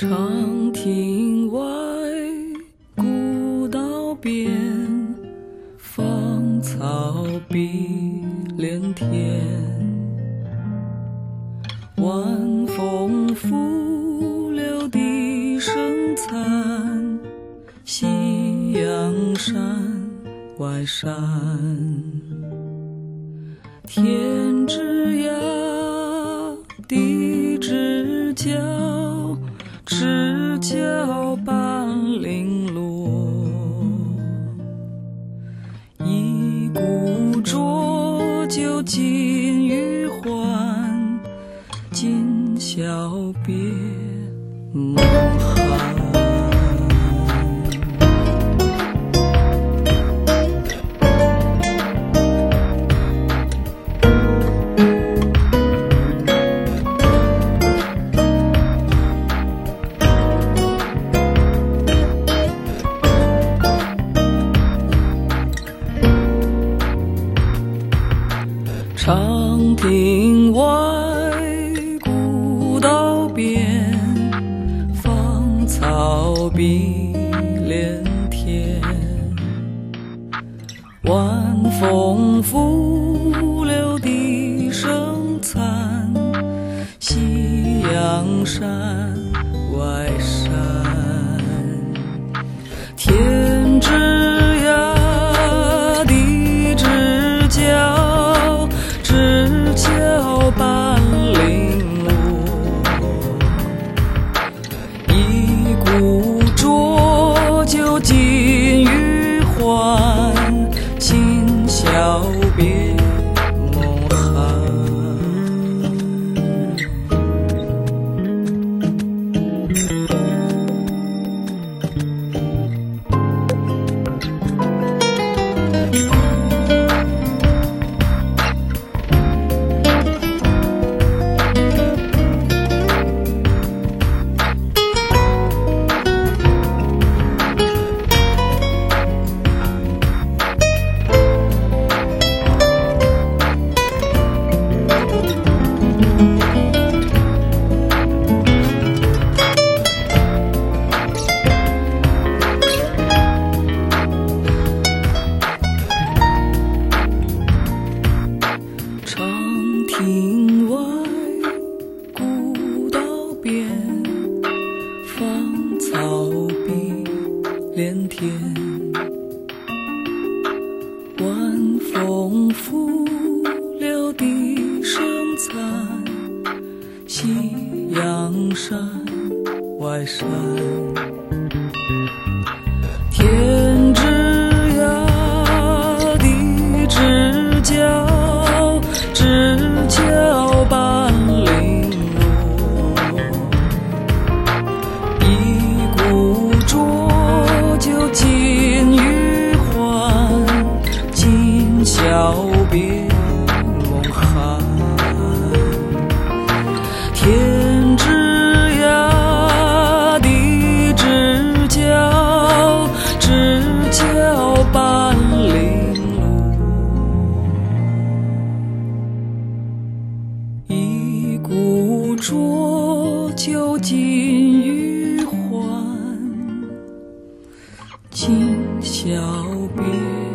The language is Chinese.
长亭外，古道边，芳草碧连天。晚风拂柳笛声残，夕阳山外山。天之涯，地之角，知交半零落。一壶浊酒尽余欢，今宵别梦寒。长亭外，古道边，芳草碧连天。晚风拂柳笛声残，夕阳山外山。天之涯，地之角，知交半零落。一壶浊酒尽余欢，今宵别梦寒。亭外，古道边，芳草碧连天。晚风拂柳笛声残，夕阳山外山。天之涯，地之角，知交半零落。一壶浊酒尽余欢，今宵别梦寒。天之涯，地之角，知交半零落。一壶浊酒尽余欢，今宵别